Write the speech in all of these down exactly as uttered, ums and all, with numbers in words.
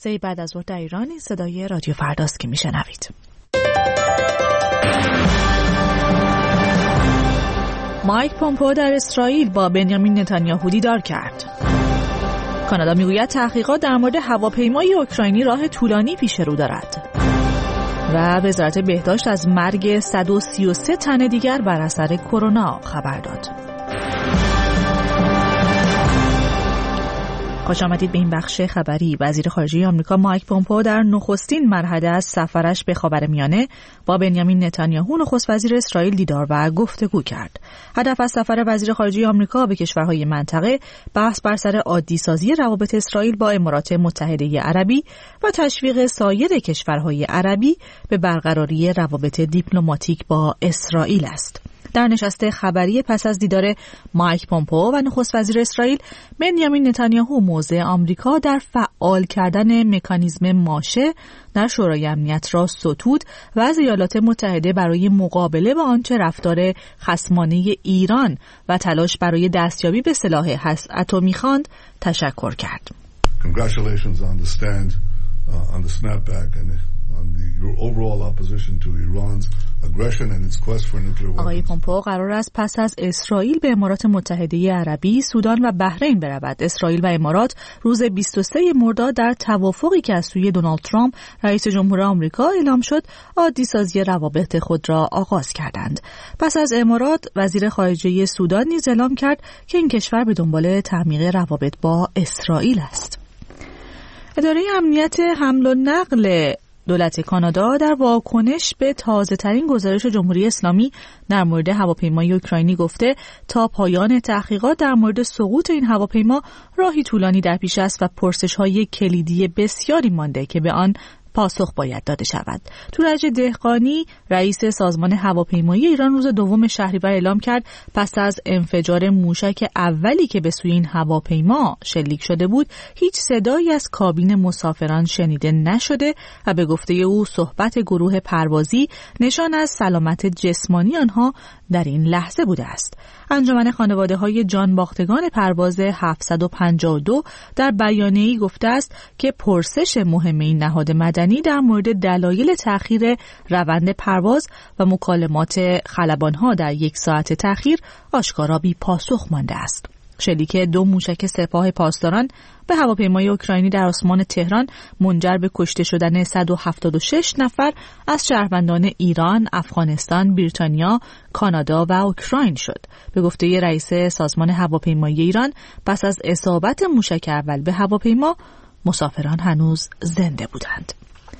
سه بعد از ظهر در ایران. این صدای رادیو فرداست که میشنوید. مایک پومپئو در اسرائیل با بنیامین نتانیاهو دیدار کرد. کانادا میگوید تحقیقات در مورد هواپیمای اوکراینی راه طولانی پیش رو دارد. و وزارت بهداشت از مرگ صد و سی و سه تن دیگر بر اثر کرونا خبر داد. خوش آمدید به این بخش خبری. وزیر خارجه آمریکا مایک پومپئو در نخستین مرحله از سفرش به خاورمیانه با بنیامین نتانیاهو نخست وزیر اسرائیل دیدار و گفتگو کرد. هدف از سفر وزیر خارجه آمریکا به کشورهای منطقه بحث بر سر عادی سازی روابط اسرائیل با امارات متحده عربی و تشویق سایر کشورهای عربی به برقراری روابط دیپلماتیک با اسرائیل است. در نشست خبری پس از دیدار مایک پومپئو و نخست وزیر اسرائیل بنیامین نتانیاهو موضع آمریکا در فعال کردن مکانیزم ماشه در شورای امنیت را ستود و از ایالات متحده برای مقابله با آنچه رفتار خصمانه ایران و تلاش برای دستیابی به سلاح هست اتمی خواند تشکر کرد. Congratulations on the stand, uh, on the snapback and on the your overall opposition to Iran's aggression and its quest for nuclear weapons. آقای پومپئو قرار است پس از اسرائیل به امارات متحده عربی، سودان و بحرین برود. اسرائیل و امارات روز بیست و سوم مرداد در توافقی که از سوی دونالد ترامپ رئیس جمهور آمریکا اعلام شد، عادی سازی روابط خود را آغاز کردند. پس از امارات، وزیر خارجه سودان نیز اعلام کرد که این کشور به دنبال تعمیق روابط با اسرائیل است. اداره امنیت حمل و نقل دولت کانادا در واکنش به تازه‌ترین گزارش جمهوری اسلامی در مورد هواپیمای اوکراینی گفته تا پایان تحقیقات در مورد سقوط این هواپیما راهی طولانی در پیش است و پرسش‌های کلیدی بسیاری مانده که به آن پاسخ باید داده شود. تورج دهقانی رئیس سازمان هواپیمایی ایران روز دوم شهریور اعلام کرد پس از انفجار موشک اولی که به سوی این هواپیما شلیک شده بود هیچ صدایی از کابین مسافران شنیده نشده و به گفته او صحبت گروه پروازی نشان از سلامت جسمانی آنها در این لحظه بوده است. انجمن خانواده‌های جانباختگان پرواز هفتصد و پنجاه و دو در بیانیه‌ای گفته است که پرسش مهم این نهاد مدنی در مورد دلایل تأخیر روند پرواز و مکالمات خلبان‌ها در یک ساعت تأخیر آشکارا بی پاسخ مانده است. شلیک دو موشک سپاه پاسداران به هواپیمای اوکراینی در آسمان تهران منجر به کشته شدن صد و هفتاد و شش نفر از شهروندان ایران، افغانستان، بریتانیا، کانادا و اوکراین شد. به گفته رئیس سازمان هواپیمایی ایران، پس از اصابت موشک اول به هواپیما، مسافران هنوز زنده بودند.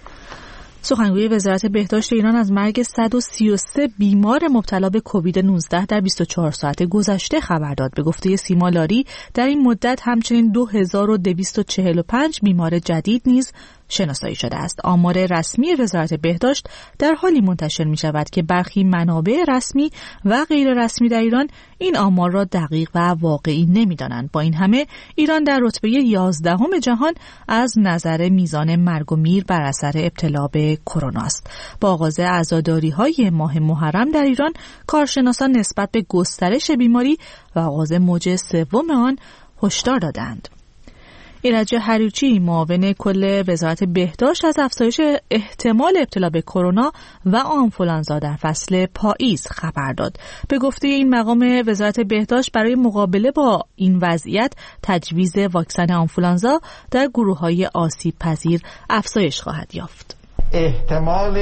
سخنگوی وزارت بهداشت ایران از مرگ صد و سی و سه بیمار مبتلا به کووید نوزده در بیست و چهار ساعت گذشته خبر داد. به گفته سیما لاری در این مدت همچنین دو هزار و دویست و چهل و پنج بیمار جدید نیز شناسایی شده است. آمار رسمی وزارت بهداشت در حالی منتشر می شود که برخی منابع رسمی و غیر رسمی در ایران این آمار را دقیق و واقعی نمی دانند. با این همه ایران در رتبه یازدهم جهان از نظر میزان مرگ و میر بر اثر ابتلا به کرونا است. با آغاز عزاداری های ماه محرم در ایران، کارشناسان نسبت به گسترش بیماری و آغاز موج سوم آن هشدار دادند. ایرج حریچی معاون کل وزارت بهداشت از افزایش احتمال ابتلا به کرونا و آنفولانزا در فصل پاییز خبر داد. به گفته این مقام وزارت بهداشت برای مقابله با این وضعیت تجویز واکسن آنفولانزا در گروه‌های آسیب پذیر افزایش خواهد یافت. احتمال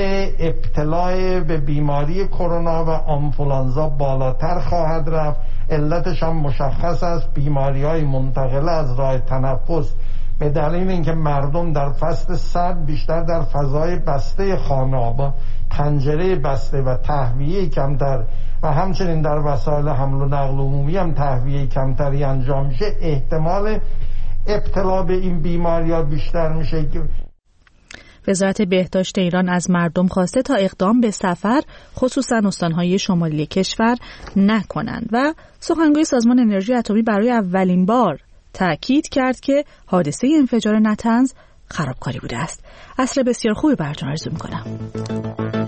ابتلا به بیماری کرونا و آنفولانزا بالاتر خواهد رفت. علتش هم مشخص است، بیماری‌های منتقله از راه تنفس به دلیل اینکه مردم در فصل سرد بیشتر در فضای بسته خانه با پنجره بسته و تهویه کمتر و همچنین در وسایل حمل و نقل عمومی هم تهویه کمتری انجام میشه، احتمال ابتلا به این بیماری‌ها بیشتر میشه. وزارت بهداشت ایران از مردم خواسته تا اقدام به سفر خصوصا استانهای شمالی کشور نکنند و سخنگوی سازمان انرژی اتمی برای اولین بار تأکید کرد که حادثه انفجار نتنز خرابکاری بوده است. عصر بسیار خوبی براتون آرزو می‌کنم.